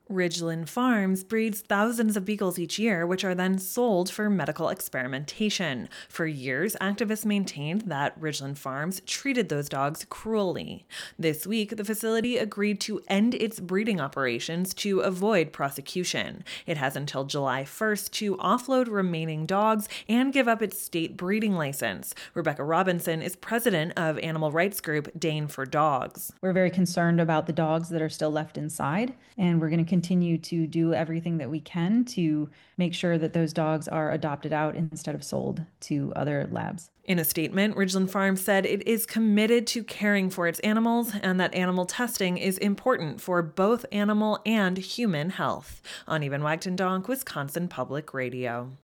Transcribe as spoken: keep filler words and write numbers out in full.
Ridgeland Farms breeds thousands of beagles each year, which are then sold for medical experimentation. For years, activists maintained that Ridgeland Farms treated those dogs cruelly. This week, the facility agreed to end its breeding operations to avoid prosecution. It has until July first to offload remaining dogs and give up its state breeding license. Rebecca Robinson is president of animal rights group Dane for Dogs. We're very concerned about the dogs that are still left inside, and we're going to continue to do everything that we can to make sure that those dogs are adopted out instead of sold to other labs. In a statement, Ridgeland Farms said it is committed to caring for its animals and that animal testing is important for both animal and human health. On Even Wagton Donk, Wisconsin Public Radio.